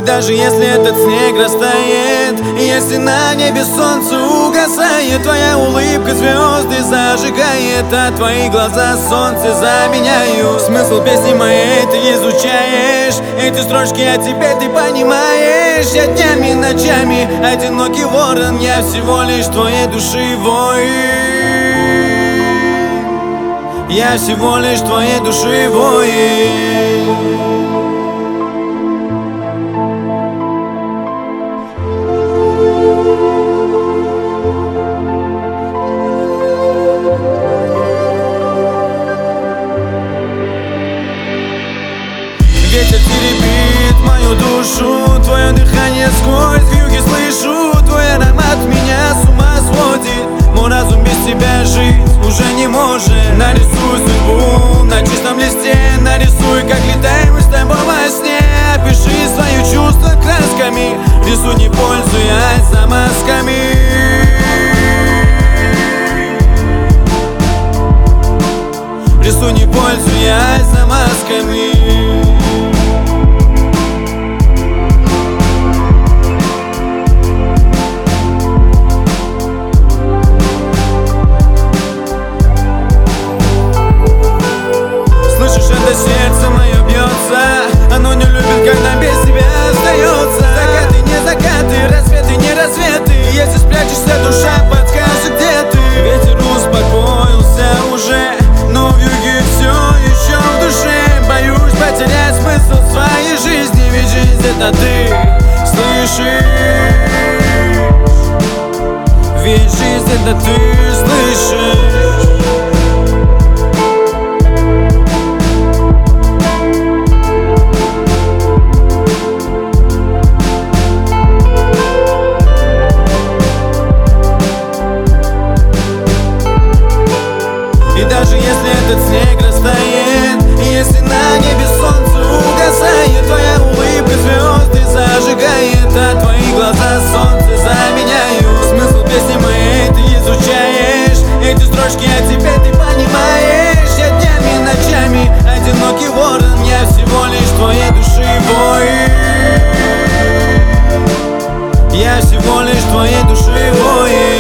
И даже если этот снег растает, если на небе солнце угасает, твоя улыбка звезды зажигает, а твои глаза солнце заменяют. Смысл песни моей ты изучаешь, эти строчки о тебе ты понимаешь. Я днями, ночами одинокий ворон, я всего лишь твоей души воин. Я всего лишь твоей души воин. Ветер теребит мою душу, твое дыхание сквозь вьюги слышу, твой аромат меня с ума сводит. Мой разум без тебя жить уже не может. Нарисуй судьбу на чистом листе, нарисуй, как летаем мы с тобой во сне. Опиши свои чувства красками, рисуй, не пользуясь замазками. Рисуй, не пользуясь замазками. Сердце мое бьется, оно не любит, когда без тебя остается. Закаты, не закаты, рассветы, не рассветы. Если спрячешься, душа подскажет, где ты. Ветер успокоился уже, но в юге все еще в душе. Боюсь потерять смысл своей жизни, ведь жизнь это ты слышишь. Ведь жизнь это ты слышишь. И даже если этот снег растает, если на небе солнце угасает, твоя улыбка звезды зажигает, а твои глаза солнце заменяют. Смысл песни моей ты изучаешь, эти строчки о тебе ты понимаешь. Я днями, ночами одинокий ворон, я всего лишь твоей души воин. Я всего лишь твоей души воин.